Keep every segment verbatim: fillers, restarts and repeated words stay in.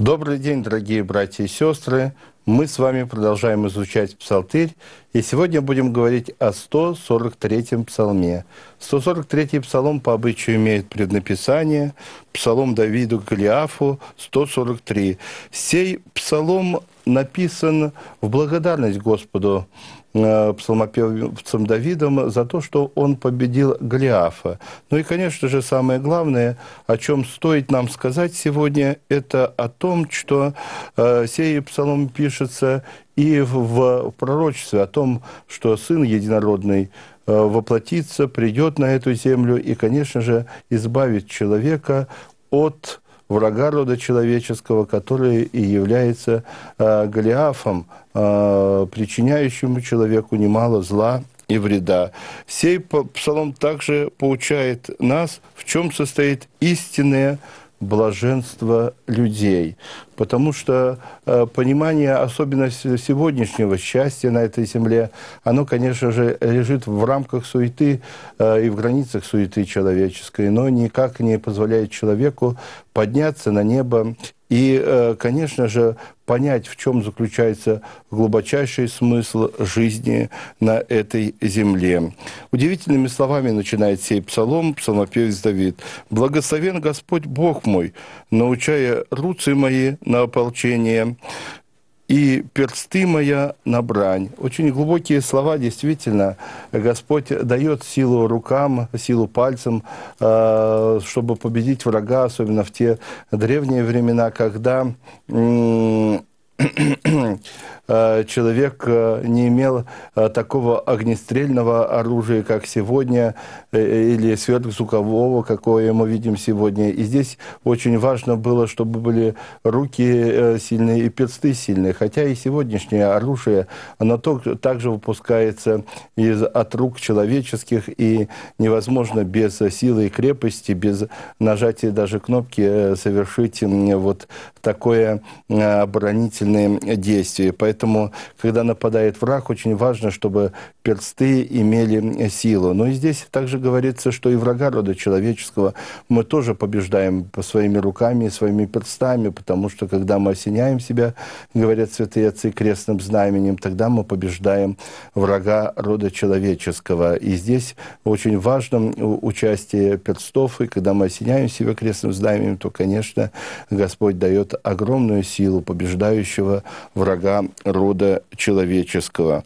Добрый день, дорогие братья и сестры. Мы с вами продолжаем изучать Псалтырь, и сегодня будем говорить о сто сорок третьем псалме. сто сорок третий псалом по обычаю имеет преднаписание, псалом Давиду к Голиафу, сто сорок три. Сей псалом написан в благодарность Господу, псалмопевцем Давидом, за то, что он победил Голиафа. Ну и, конечно же, самое главное, о чем стоит нам сказать сегодня, это о том, что э, сей псалом пишется и в, в пророчестве, о том, что Сын Единородный э, воплотится, придет на эту землю и, конечно же, избавит человека от врага рода человеческого, который и является э, Голиафом, э, причиняющему человеку немало зла и вреда. Сей псалом также поучает нас, в чем состоит истинное блаженство людей. Потому что э, понимание, особенно сегодняшнего счастья на этой земле, оно, конечно же, лежит в рамках суеты э, и в границах суеты человеческой, но никак не позволяет человеку подняться на небо и, э, конечно же, понять, в чем заключается глубочайший смысл жизни на этой земле. Удивительными словами начинает сей псалом псалмопевец Давид. «Благословен Господь Бог мой, научая руцы мои на ополчение, и персты моя на брань». Очень глубокие слова, действительно. Господь дает силу рукам, силу пальцам, чтобы победить врага, особенно в те древние времена, когда человек не имел такого огнестрельного оружия, как сегодня, или сверхзвукового, какое мы видим сегодня. И здесь очень важно было, чтобы были руки сильные и персты сильные. Хотя и сегодняшнее оружие, оно также выпускается из, от рук человеческих, и невозможно без силы и крепости, без нажатия даже кнопки совершить вот такое оборонительное действие. Поэтому, когда нападает враг, очень важно, чтобы персты имели силу. Но и здесь также говорится, что и врага рода человеческого мы тоже побеждаем своими руками, своими перстами, потому что, когда мы осеняем себя, говорят святые отцы, крестным знаменем, тогда мы побеждаем врага рода человеческого. И здесь очень важно участие перстов, и когда мы осеняем себя крестным знаменем, то, конечно, Господь дает огромную силу побеждающего врага рода человеческого.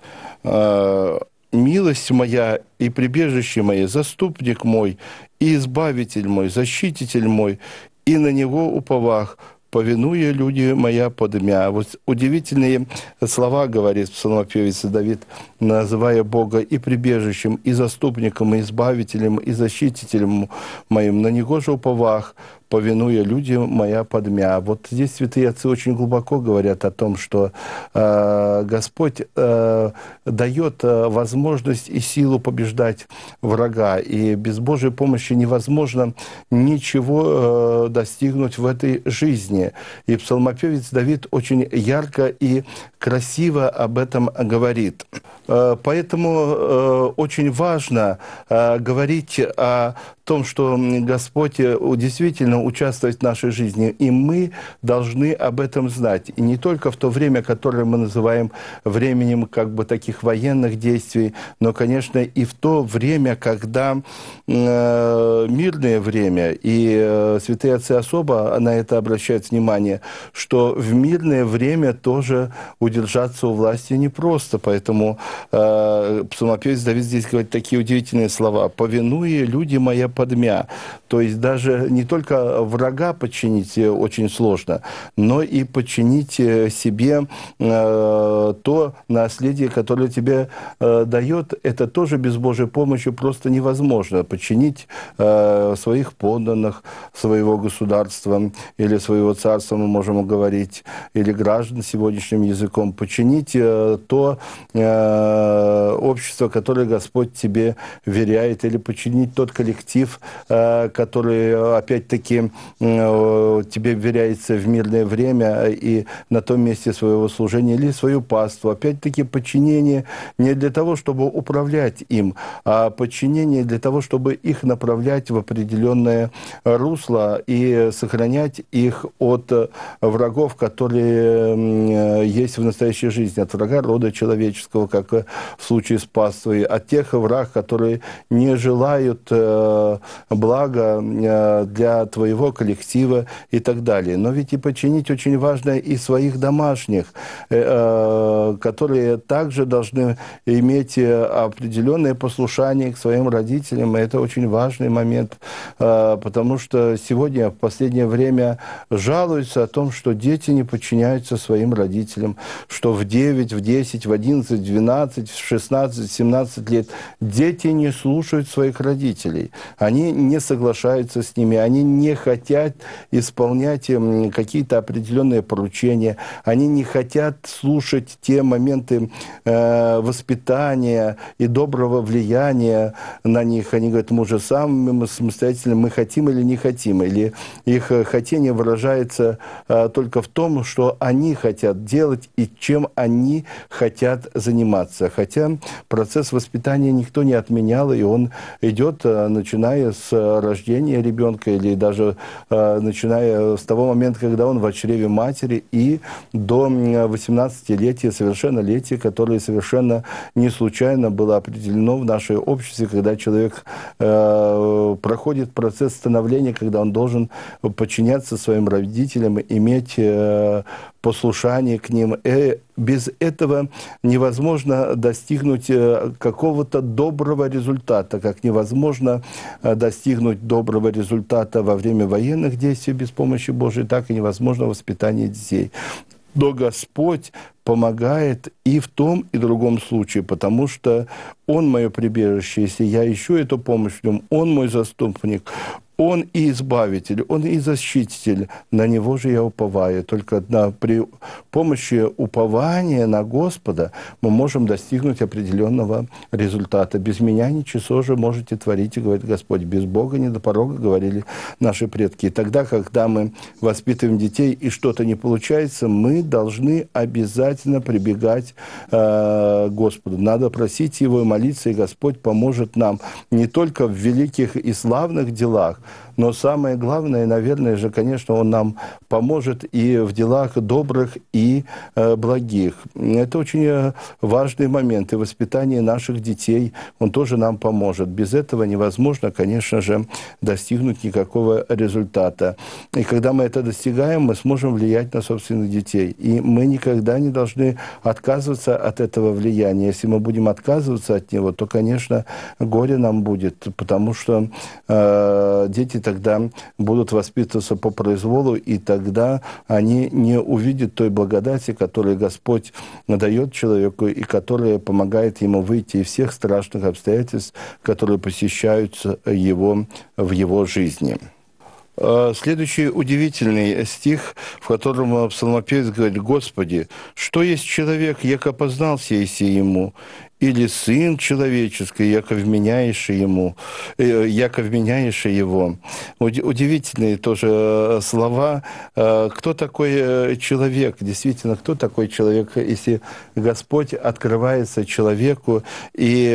«Милость моя и прибежище мое, заступник мой, и избавитель мой, защититель мой, и на него уповах, повинуя люди моя подмя». Вот удивительные слова говорит псалмопевец Давид, называя Бога и прибежищем, и заступником, и избавителем, и защитителем моим. На него же уповах, повинуя люди моя подмя. Вот здесь святые отцы очень глубоко говорят о том, что э, Господь э, дает э, возможность и силу побеждать врага. И без Божьей помощи невозможно ничего э, достигнуть в этой жизни. И псалмопевец Давид очень ярко и красиво об этом говорит. Э, поэтому э, очень важно э, говорить о том, что Господь действительно участвовать в нашей жизни, и мы должны об этом знать. И не только в то время, которое мы называем временем как бы таких военных действий, но, конечно, и в то время, когда э, мирное время, и э, святые отцы особо на это обращают внимание, что в мирное время тоже удержаться у власти непросто. Поэтому э, псалмопевец Давид здесь говорит такие удивительные слова: «Повинуя люди моя подмя». То есть даже не только врага подчинить очень сложно, но и подчинить себе э, то наследие, которое тебе э, дает, это тоже без Божьей помощи просто невозможно. Подчинить э, своих подданных, своего государства или своего царства, мы можем говорить, или граждан сегодняшним языком, подчинить э, то э, общество, которое Господь тебе веряет, или подчинить тот коллектив, призыв, который, опять-таки, тебе вверяется в мирное время и на том месте своего служения, или свою паству. Опять-таки, подчинение не для того, чтобы управлять им, а подчинение для того, чтобы их направлять в определенное русло и сохранять их от врагов, которые есть в настоящей жизни, от врага рода человеческого, как в случае с паствой, от тех враг, которые не желают э, блага э, для твоего коллектива и так далее. Но ведь и подчинить очень важно и своих домашних, э, которые также должны иметь определенное послушание к своим родителям. И это очень важный момент, э, потому что сегодня, в последнее время, жалуются о том, что дети не подчиняются своим родителям, что в девять, в десять, в одиннадцать, в двенадцать, в шестнадцать, в семнадцать лет дети не слушают своих родителей. Они не соглашаются с ними, они не хотят исполнять какие-то определенные поручения, они не хотят слушать те моменты э, воспитания и доброго влияния на них. Они говорят, мы уже сами, мы самостоятельно, мы хотим или не хотим. Или их хотение выражается э, только в том, что они хотят делать и чем они хотят заниматься. Хотя процесс воспитания никто не отменял, и он идет, начиная с рождения ребенка, или даже начиная с того момента, когда он в чреве матери, и до восемнадцатилетия, совершеннолетия, которое совершенно не случайно было определено в нашей обществе, когда человек э, проходит процесс становления, когда он должен подчиняться своим родителям, иметь э, послушание к ним. И без этого невозможно достигнуть какого-то доброго результата, как невозможно достигнуть доброго результата во время военных действий без помощи Божией, так и невозможно воспитание детей. Но Господь помогает и в том, и в другом случае, потому что Он мое прибежище, если я ищу эту помощь в Нем, Он мой заступник, Он и избавитель, Он и защититель, на Него же я уповаю. Только на, при помощи упования на Господа мы можем достигнуть определенного результата. Без меня ничего же можете творить, и говорит Господь. Без Бога не до порога, говорили наши предки. И тогда, когда мы воспитываем детей, и что-то не получается, мы должны обязательно прибегать э, к Господу. Надо просить Его и молиться, и Господь поможет нам не только в великих и славных делах, но самое главное, наверное же, конечно, Он нам поможет и в делах добрых и э, благих. Это очень важный момент. И воспитание наших детей, Он тоже нам поможет. Без этого невозможно, конечно же, достигнуть никакого результата. И когда мы это достигаем, мы сможем влиять на собственных детей. И мы никогда не должны отказываться от этого влияния. Если мы будем отказываться от него, то, конечно, горе нам будет, потому что э, дети тогда будут воспитываться по произволу, и тогда они не увидят той благодати, которую Господь дает человеку, и которая помогает ему выйти из всех страшных обстоятельств, которые посещают его в его жизни. Следующий удивительный стих, в котором псалмопевец говорит: «Господи, что есть человек, яко познался еси ему, или сын человеческий, яко вменяешь ему, яко вменяешь его». Удивительные тоже слова. Кто такой человек? Действительно, кто такой человек, если Господь открывается человеку, и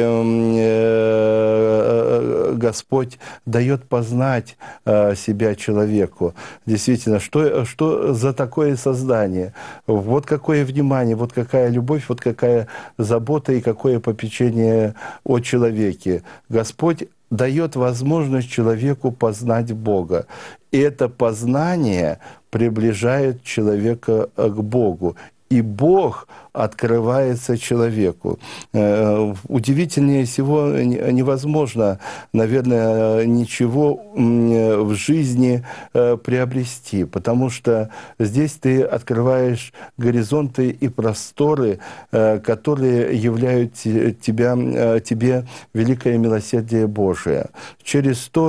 Господь дает познать себя человеку? Действительно, что, что за такое создание? Вот какое внимание, вот какая любовь, вот какая забота и какое попечение о человеке. Господь дает возможность человеку познать Бога. И это познание приближает человека к Богу. И Бог открывается человеку. Удивительнее всего невозможно, наверное, ничего в жизни приобрести, потому что здесь ты открываешь горизонты и просторы, которые являют тебя, тебе великое милосердие Божие. Через то,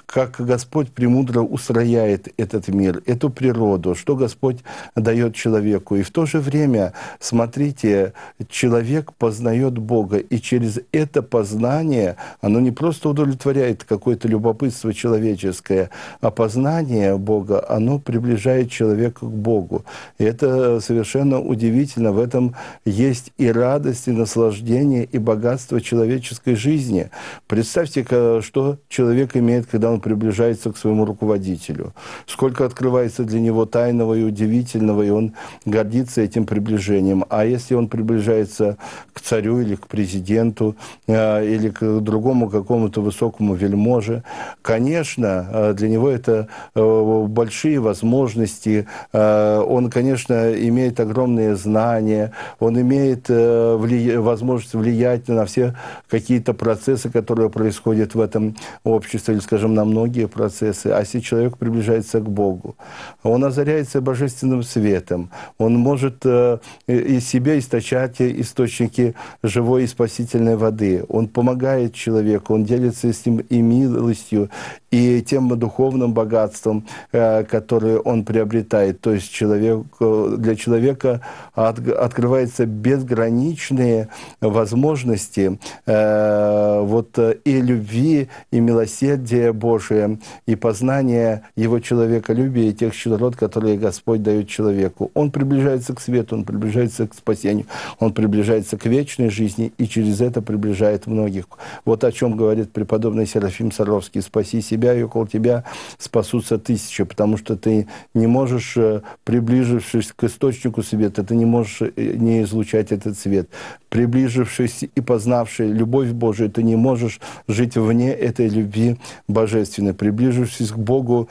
как Господь премудро устрояет этот мир, эту природу, что Господь дает человеку. И в то же время, смотрите, человек познает Бога, и через это познание, оно не просто удовлетворяет какое-то любопытство человеческое, а познание Бога, оно приближает человека к Богу. И это совершенно удивительно. В этом есть и радость, и наслаждение, и богатство человеческой жизни. Представьте, что человек имеет, когда он приближается к своему руководителю. Сколько открывается для него тайного и удивительного, и он гордится этим приближением. А если он приближается к царю или к президенту, или к другому какому-то высокому вельможе, конечно, для него это большие возможности. Он, конечно, имеет огромные знания, он имеет вли... возможность влиять на все какие-то процессы, которые происходят в этом обществе, или, скажем, на многие процессы. А если человек приближается к Богу, он озаряется божественным светом, он может из себя источать источники живой и спасительной воды, он помогает человеку, он делится с ним и милостью, и тем духовным богатством, которое он приобретает. То есть человек, для человека от, открываются безграничные возможности э, вот, и любви, и милосердия Божия, и познания его человеколюбия, и тех щедрот, которые Господь дает человеку. Он приближается к свету, он приближается к спасению, он приближается к вечной жизни, и через это приближает многих. Вот о чем говорит преподобный Серафим Саровский: «Спаси себя, и около тебя спасутся тысячи», потому что ты не можешь, приближившись к источнику света, ты не можешь не излучать этот свет. Приближившись и познавший любовь Божию, ты не можешь жить вне этой любви божественной. Приближившись к Богу,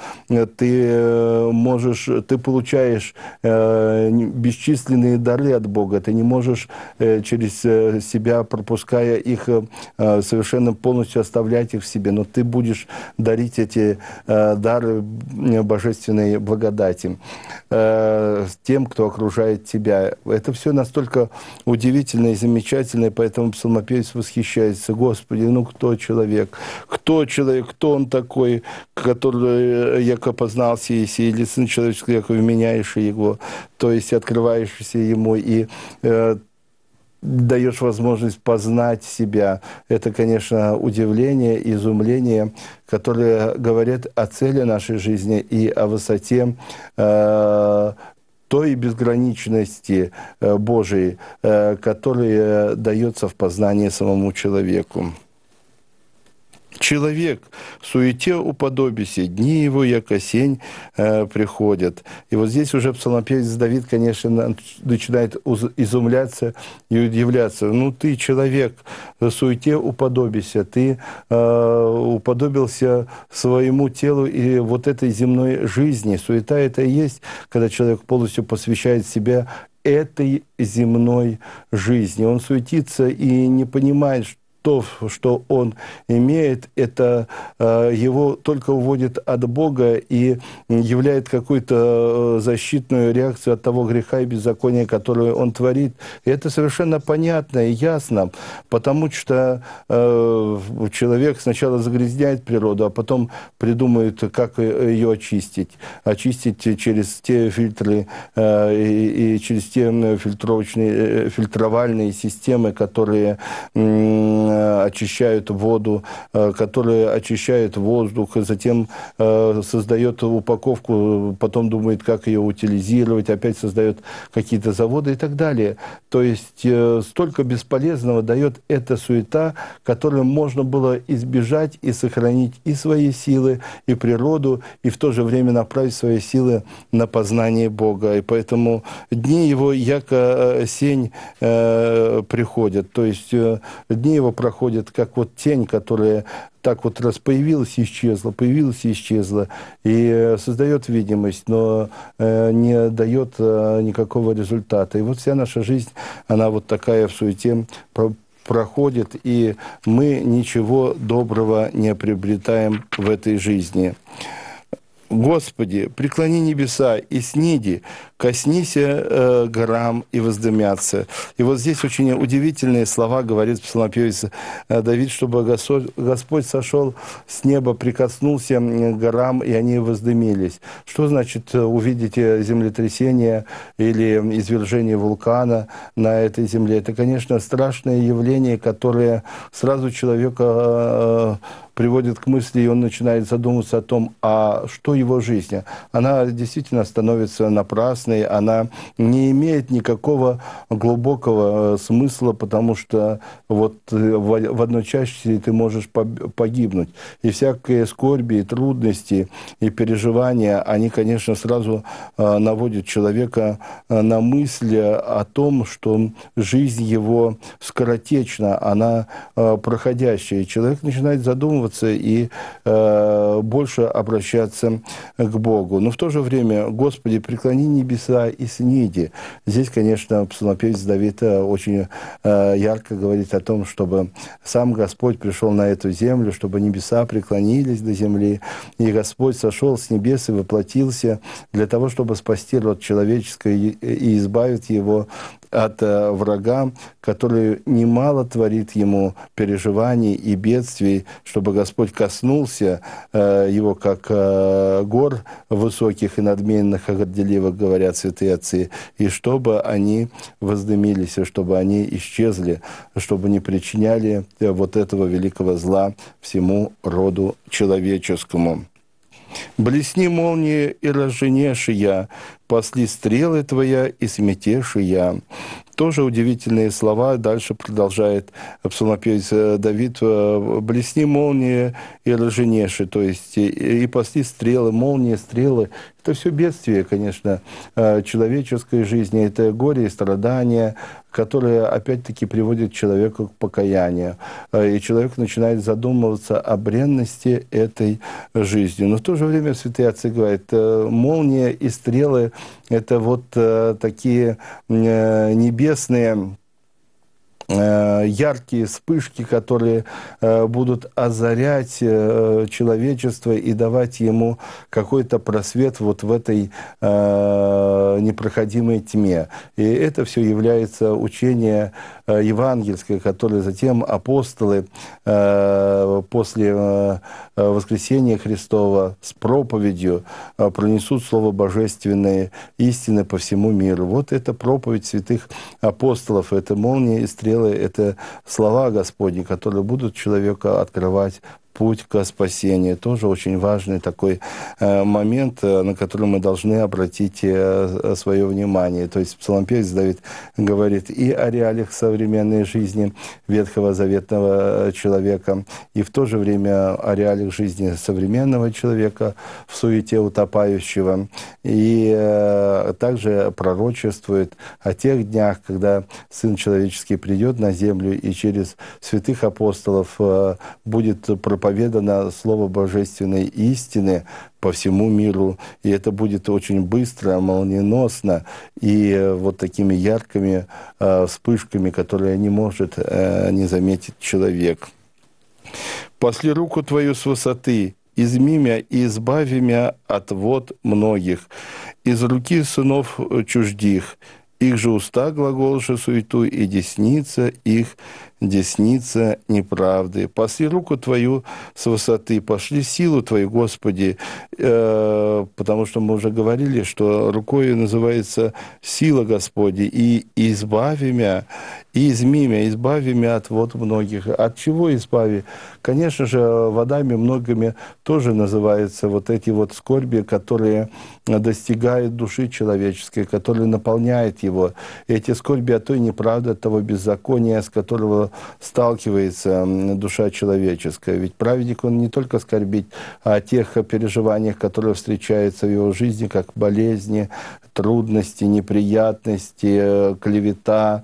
ты можешь, ты получаешь бесчисленные дары от Бога. Ты не можешь через себя, пропуская их, совершенно полностью оставлять их в себе, но ты будешь дарить эти дары божественной благодати тем, кто окружает тебя. Это все настолько удивительно и замечательно, и поэтому псалмопевец восхищается: «Господи, ну кто человек? Кто человек? Кто он такой, который яко познался Еси, или Сын человеческий, яко вменяешь его?» То есть открываешься ему и э, даешь возможность познать себя. Это, конечно, удивление, изумление, которые говорят о цели нашей жизни и о высоте э, той безграничности Божией, которая дается в познании самому человеку. Человек в суете уподобися, дни его, яко сень, э, приходят. И вот здесь уже псалмопевец Давид, конечно, начинает изумляться и удивляться. Ну, ты, человек, в суете уподобися, ты э, уподобился своему телу и вот этой земной жизни. Суета — это и есть, когда человек полностью посвящает себя этой земной жизни. Он суетится и не понимает, что то, что он имеет, это э, его только уводит от Бога и являет какую-то защитную реакцию от того греха и беззакония, которое он творит. И это совершенно понятно и ясно, потому что э, человек сначала загрязняет природу, а потом придумает, как ее очистить. Очистить через те фильтры э, и, и через те фильтровочные, фильтровальные системы, которые э, очищают воду, которые очищают воздух, и затем создает упаковку, потом думает, как ее утилизировать, опять создает какие-то заводы и так далее. То есть столько бесполезного дает эта суета, которую можно было избежать и сохранить и свои силы, и природу, и в то же время направить свои силы на познание Бога. И поэтому дни его яко сень э, приходят, то есть дни его проходят как вот тень, которая так вот раз появилась и исчезла, появилась и исчезла, и создает видимость, но э, не дает э, никакого результата. И вот вся наша жизнь, она вот такая в суете проходит, и мы ничего доброго не приобретаем в этой жизни. Господи, преклони небеса и сниди, коснися э, горам и воздымятся. И вот здесь очень удивительные слова говорит псалмопевец э, Давид, чтобы Господь, Господь сошел с неба, прикоснулся к горам, и они воздымились. Что значит увидеть землетрясение или извержение вулкана на этой земле? Это, конечно, страшное явление, которое сразу человека э, приводит к мысли, и он начинает задумываться о том, а что его жизнь? Она действительно становится напрасной, она не имеет никакого глубокого смысла, потому что вот в одной части ты можешь погибнуть. И всякие скорби, и трудности, и переживания, они, конечно, сразу наводят человека на мысль о том, что жизнь его скоротечна, она проходящая. И человек начинает задумываться и э, больше обращаться к Богу. Но в то же время, Господи, преклони небеса и сниди. Здесь, конечно, псалмопевец Давид очень э, ярко говорит о том, чтобы сам Господь пришел на эту землю, чтобы небеса преклонились до земли, и Господь сошел с небес и воплотился для того, чтобы спасти род человеческий и избавить его от э, врага, который немало творит ему переживаний и бедствий, чтобы Господь коснулся э, его, как э, гор высоких и надменных, и горделивых, говорят святые отцы, и чтобы они воздымились, и чтобы они исчезли, чтобы не причиняли э, вот этого великого зла всему роду человеческому. Блесни молнии и разженеши я, пасли стрелы твоя и сметеши я. Тоже удивительные слова. Дальше продолжает псалмопевец Давид. Блесни молнии и разженеши, то есть и, и пасли стрелы, молнии, стрелы. Это все бедствие, конечно, человеческой жизни. Это горе и страдания, которые, опять-таки, приводят человека к покаянию. И человек начинает задумываться о бренности этой жизни. Но в то же время святые отцы говорят, молния и стрелы – это вот такие небесные яркие вспышки, которые будут озарять человечество и давать ему какой-то просвет вот в этой непроходимой тьме. И это все является учение евангельское, которое затем апостолы после воскресения Христова с проповедью пронесут слово божественное, истины по всему миру. Вот это проповедь святых апостолов, это молния и стрелы, это слова Господни, которые будут человека открывать путь к спасению. Тоже очень важный такой э, момент, э, на который мы должны обратить э, свое внимание. То есть псалмопевец Давид говорит и о реалиях современной жизни ветхого заветного человека, и в то же время о реалиях жизни современного человека в суете утопающего. И э, также пророчествует о тех днях, когда Сын Человеческий придет на землю и через святых апостолов э, будет проповедовать проповедано слово божественной истины по всему миру, и это будет очень быстро, молниеносно, и вот такими яркими э, вспышками, которые не может э, не заметить человек. «Пошли руку твою с высоты, изми мя и избави мя от вод многих, из руки сынов чуждих, их же уста глаголша суету, и десница их десница неправды. Пошли руку твою с высоты, пошли силу твою, Господи, э, потому что мы уже говорили, что рукой называется сила Господи, и избави мя, и изми мя, избави мя от вод многих. От чего избави? Конечно же, водами многими тоже называются вот эти вот скорби, которые достигают души человеческой, которые наполняют его. Эти скорби от той неправды, от того беззакония, с которого сталкивается душа человеческая. Ведь праведник, он не только скорбит о тех переживаниях, которые встречаются в его жизни, как болезни, трудности, неприятности, клевета,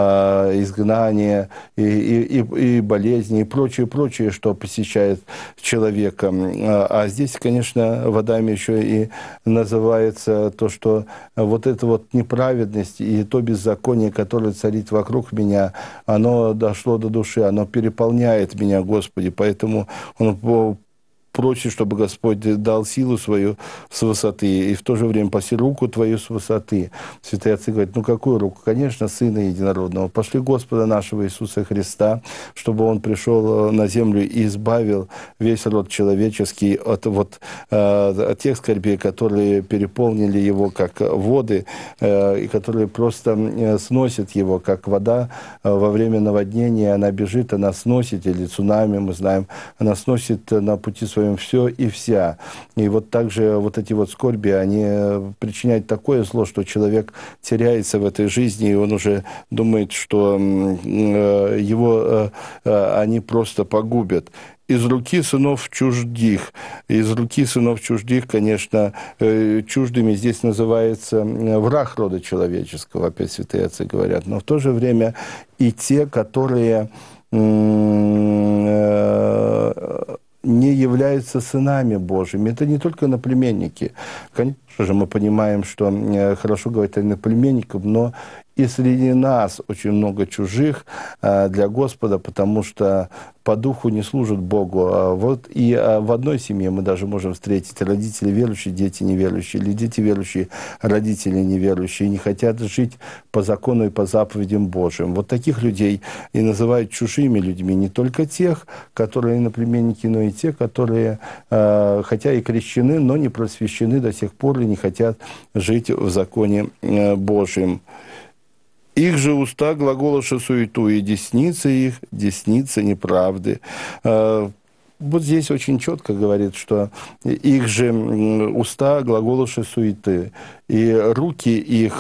изгнание и, и, и болезни, и прочее, прочее, что посещает человека. А здесь, конечно, водами еще и называется то, что вот эта вот неправедность и то беззаконие, которое царит вокруг меня, оно дошло до души, оно переполняет меня, Господи, поэтому он просит, чтобы Господь дал силу свою с высоты, и в то же время паси руку твою с высоты. Святые отцы говорят, ну какую руку? Конечно, Сына Единородного. Пошли Господа нашего Иисуса Христа, чтобы Он пришел на землю и избавил весь род человеческий от, вот, от тех скорбей, которые переполнили его, как воды, и которые просто сносят его, как вода во время наводнения. Она бежит, она сносит, или цунами, мы знаем, она сносит на пути своем все и вся. И вот также вот эти вот скорби, они причиняют такое зло, что человек теряется в этой жизни, и он уже думает, что его они просто погубят. Из руки сынов чуждих. Из руки сынов чуждих, конечно, чуждыми здесь называется враг рода человеческого, опять святые отцы говорят. Но в то же время и те, которые не являются сынами Божьими. Это не только иноплеменники. Конечно же, мы понимаем, что хорошо говорить о иноплеменниках, но и среди нас очень много чужих для Господа, потому что по духу не служат Богу. Вот и в одной семье мы даже можем встретить родители верующие, дети неверующие, или дети верующие, родители неверующие, и не хотят жить по закону и по заповедям Божьим. Вот таких людей и называют чужими людьми, не только тех, которые иноплеменники, но и те, которые, хотя и крещены, но не просвещены до сих пор и не хотят жить в законе Божьем. Их же уста глаголоша суету, и десница их, десница неправды. Вот здесь очень четко говорит, что их же уста глаголоши суеты, и руки их,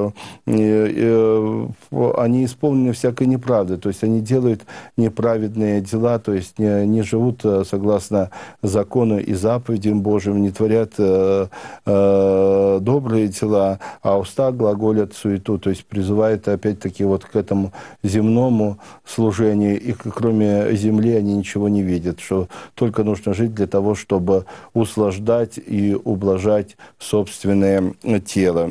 они исполнены всякой неправды, то есть они делают неправедные дела, то есть не, не живут согласно закону и заповедям Божьим, не творят э, э, добрые дела, а уста глаголят суету, то есть призывают опять-таки вот к этому земному служению, и кроме земли они ничего не видят, что только нужно жить для того, чтобы услаждать и ублажать собственное тело.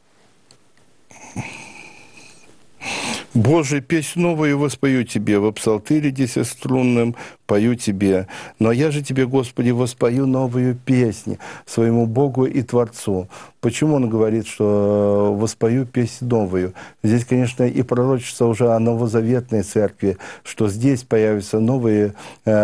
Боже, песнь новую воспою Тебе, во псалтыре десятиструнном пою Тебе. Но я же Тебе, Господи, воспою новую песнь своему Богу и Творцу. Почему он говорит, что воспою песнь новую? Здесь, конечно, и пророчество уже о новозаветной церкви, что здесь появятся новые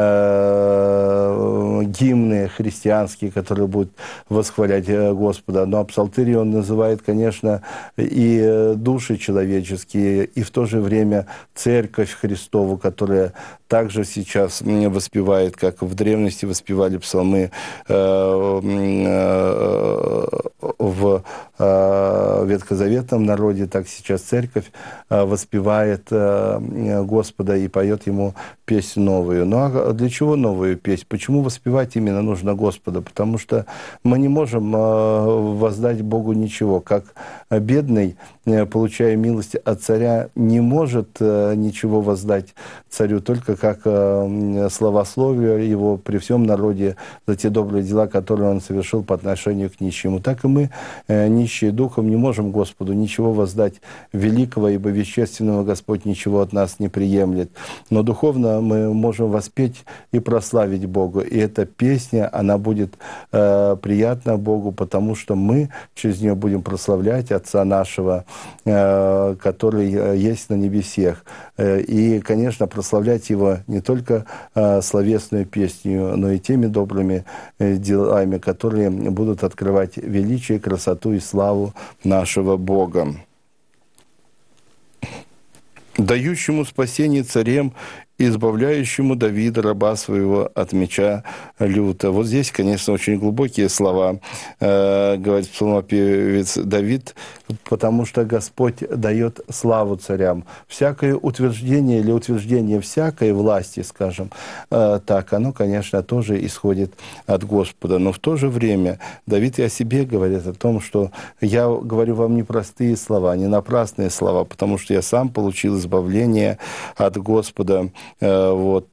э, гимны христианские, которые будут восхвалять Господа. Но о псалтыре он называет, конечно, и души человеческие, и в то же время Церковь Христову, которая также сейчас воспевает, как в древности воспевали псалмы э, э, в э, ветхозаветном народе, так сейчас Церковь э, воспевает э, Господа и поет Ему песнь новую. Ну а для чего новую песнь? Почему воспевать именно нужно Господа? Потому что мы не можем э, воздать Богу ничего. Как бедный, э, получая милость от царя, не может э, ничего воздать царю, только как э, славословие его при всем народе за те добрые дела, которые он совершил по отношению к нищему. Так и мы, э, нищие духом, не можем Господу ничего воздать великого, ибо вещественного Господь ничего от нас не приемлет. Но духовно мы можем воспеть и прославить Бога. И эта песня, она будет э, приятна Богу, потому что мы через нее будем прославлять Отца нашего, э, который есть на небесех. Э, и, конечно, прославлять Его не только э, словесной песнью, но и теми добрыми э, делами, которые будут открывать величие, красоту и славу нашего Бога. Дающему спасение царем, избавляющему Давида, раба своего, от меча люта. Вот здесь, конечно, очень глубокие слова, э, говорит псалмопевец Давид, потому что Господь дает славу царям. Всякое утверждение или утверждение всякой власти, скажем э, так, оно, конечно, тоже исходит от Господа. Но в то же время Давид и о себе говорит о том, что я говорю вам не простые слова, не напрасные слова, потому что я сам получил избавление от Господа вот,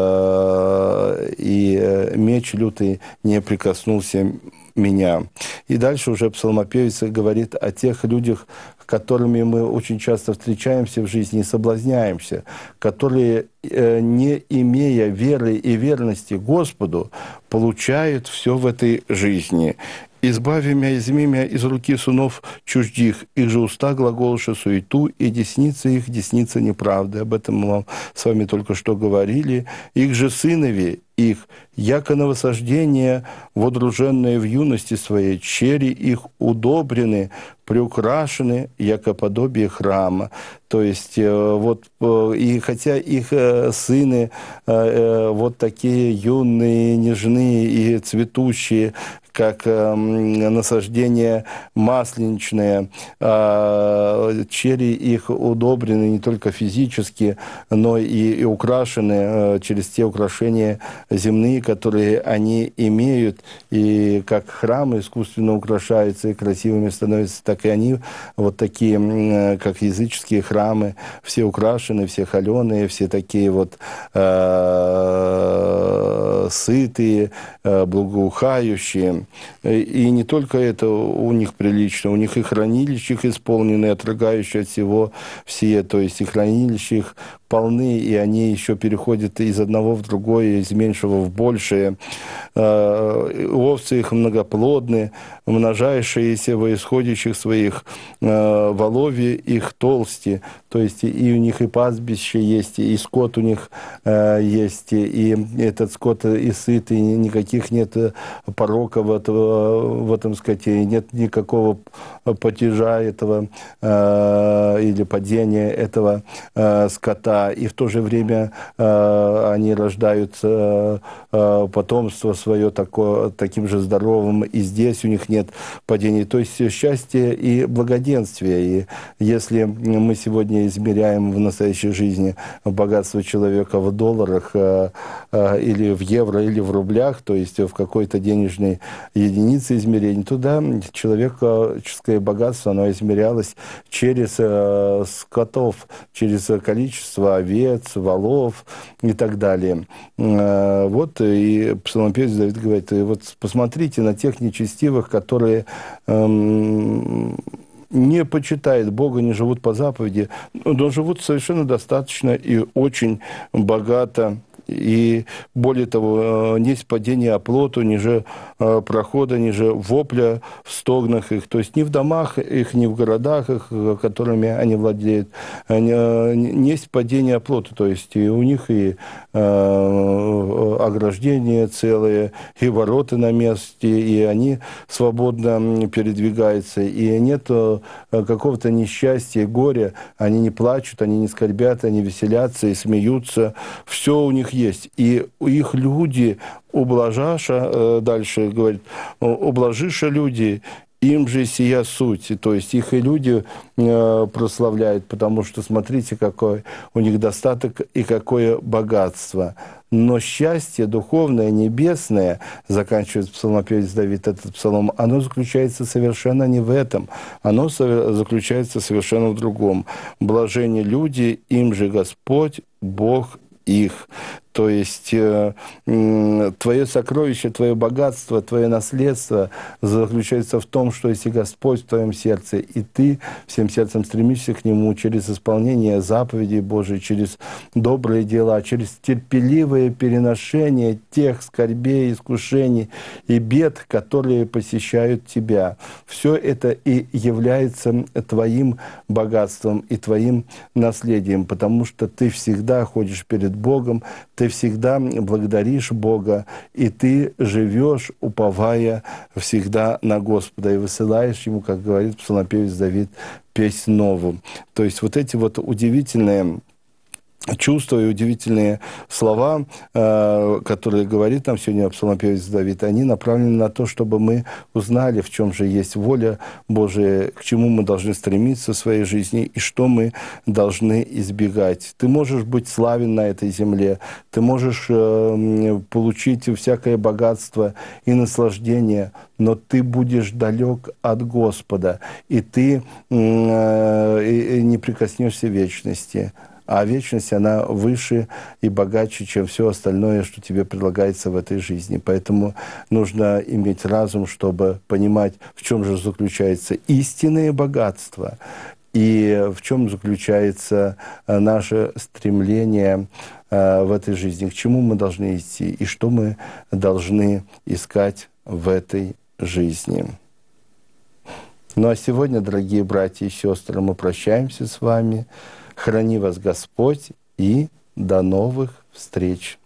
и меч лютый не прикоснулся меня. И дальше уже псалмопевец говорит о тех людях, с которыми мы очень часто встречаемся в жизни и соблазняемся, которые, не имея веры и верности Господу, получают все в этой жизни. «Избави мя, изми мя из руки сынов чуждих, их же уста глаголша суету, и десница их, десница неправды». Об этом мы вам с вами только что говорили. «Их же сынови, их, яко на восхождение, водруженные в юности своей, чери их удобрены, приукрашены, яко подобие храма». То есть, вот, и хотя их сыны вот такие юные, нежные и цветущие, как э, насаждение масленичное, э, черри их удобрены не только физически, но и, и украшены э, через те украшения земные, которые они имеют, и как храмы искусственно украшаются и красивыми становятся, так и они вот такие, э, как языческие храмы, все украшены, все холеные, все такие вот э, сытые, э, благоухающие. И не только это у них прилично, у них и хранилища их исполнены, отвергающие от всего все, то есть и хранилища их полны, и они еще переходят из одного в другое, из меньшего в большее. Овцы их многоплодны, умножающиеся во исходящих своих воловье их толсти, то есть и у них и пастбище есть, и скот у них есть, и этот скот и сытый, никаких нет порока в, этого, в этом скоте, нет никакого падежа этого или падения этого скота, и в то же время э, они рождают э, э, потомство свое такое, таким же здоровым, и здесь у них нет падений. То есть счастье и благоденствие. И если мы сегодня измеряем в настоящей жизни богатство человека в долларах э, э, или в евро, или в рублях, то есть в какой-то денежной единице измерения, то да, человеческое богатство, оно измерялось через э, скотов, через количество овец, волов и так далее. Вот, и псалмопевец Давид говорит, вот посмотрите на тех нечестивых, которые эм, не почитают Бога, не живут по заповеди, но живут совершенно достаточно и очень богато. И более того, есть падение оплоту, ниже прохода, ниже вопля в стогнах их, то есть ни в домах их, ни в городах их, которыми они владеют, есть падение оплота, то есть и у них и ограждения целые, и ворота на месте, и они свободно передвигаются, и нет какого-то несчастья, горя, они не плачут, они не скорбят, они веселятся и смеются, все у них есть. И их люди, ублажаша, дальше говорит, ублажиша люди, им же сия суть. То есть их и люди прославляют, потому что смотрите, какой у них достаток и какое богатство. Но счастье духовное, небесное, заканчивает псалмопевец Давид этот псалом, оно заключается совершенно не в этом. Оно заключается совершенно в другом. Блаженны люди, им же Господь, Бог их. То есть э, э, твое сокровище, твое богатство, твое наследство заключается в том, что если Господь в твоем сердце, и ты всем сердцем стремишься к Нему через исполнение заповедей Божьих, через добрые дела, через терпеливое переношение тех скорбей, искушений и бед, которые посещают тебя. Все это и является твоим богатством и твоим наследием, потому что ты всегда ходишь перед Богом, ты всегда благодаришь Бога, и ты живешь, уповая всегда на Господа, и высылаешь Ему, как говорит псалмопевец Давид, песнь новую. То есть вот эти вот удивительные чувства и удивительные слова, которые говорит нам сегодня псалмопевец Давид, они направлены на то, чтобы мы узнали, в чем же есть воля Божия, к чему мы должны стремиться в своей жизни и что мы должны избегать. Ты можешь быть славен на этой земле, ты можешь получить всякое богатство и наслаждение, но ты будешь далек от Господа, и ты не прикоснешься вечности. а вечность, она выше и богаче, чем все остальное, что тебе предлагается в этой жизни. Поэтому нужно иметь разум, чтобы понимать, в чем же заключается истинное богатство и в чем заключается наше стремление в этой жизни, к чему мы должны идти и что мы должны искать в этой жизни. Ну а сегодня, дорогие братья и сестры, мы прощаемся с вами. Храни вас Господь и до новых встреч!